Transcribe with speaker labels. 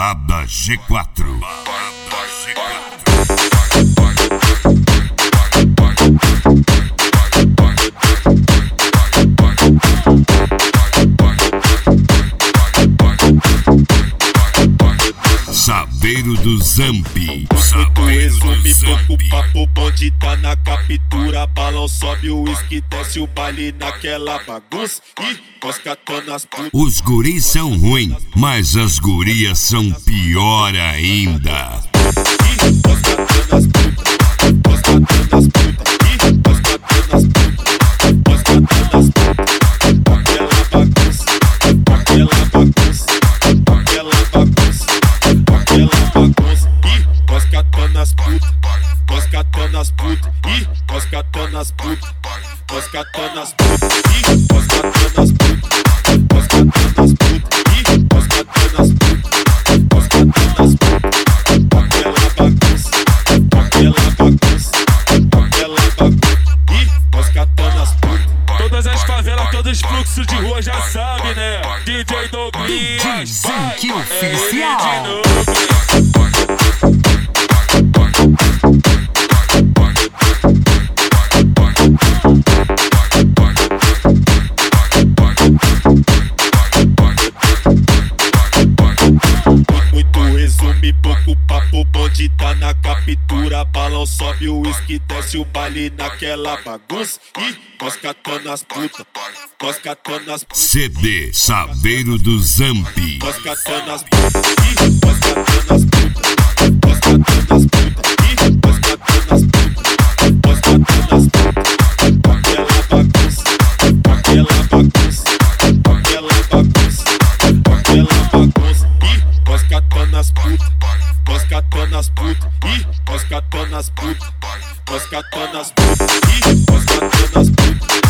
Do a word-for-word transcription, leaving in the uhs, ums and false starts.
Speaker 1: Balada G quatro. Balada G quatro. Saveiro do Zambi.
Speaker 2: Muito resume, pouco papo, bonde tá na captura. Balão sobe, o uísque desce, o baile naquela bagunça. E nós catando as putas.
Speaker 1: Os guris são ruins, mas as gurias são pior ainda.
Speaker 2: E nós catando as putas, nós catando as putas. E nós catando as putas, nós catando as putas. Aquela bagunça, aquela bagunça, aquela bagunça. Aquela bagunça, e nós catando as putas, nós catando as putas, e nós catando as putas, nós catando as putas, e nós catando as putas, nós catando as putas, e nós catando as putas, nós catando as putas. Aquela bagunça, aquela bagunça, aquela bagunça, e nós catando as putas.
Speaker 3: Todas as favelas, todos os fluxos de rua já sabe, né? D J Douglas,
Speaker 4: D J Zank
Speaker 3: é
Speaker 4: Oficial.
Speaker 2: Muito resume, pouco papo, bonde tá na captura. Balão sobe, o uísque desce, o baile naquela bagunça. E nós catando as putas, nós catando as putas.
Speaker 1: C D Saveiro do Zambi.
Speaker 2: Nós catando as putas, e nós catando as putas, nós catando as putas, e nós catando as putas, nós catando as putas. Aquela bagunça, aquela bagunça, aquela bagunça, aquela bagunça, e nós catando as putas, nós catando as putas, e nós catando as putas, nós catando as putas, e nós catando as putas.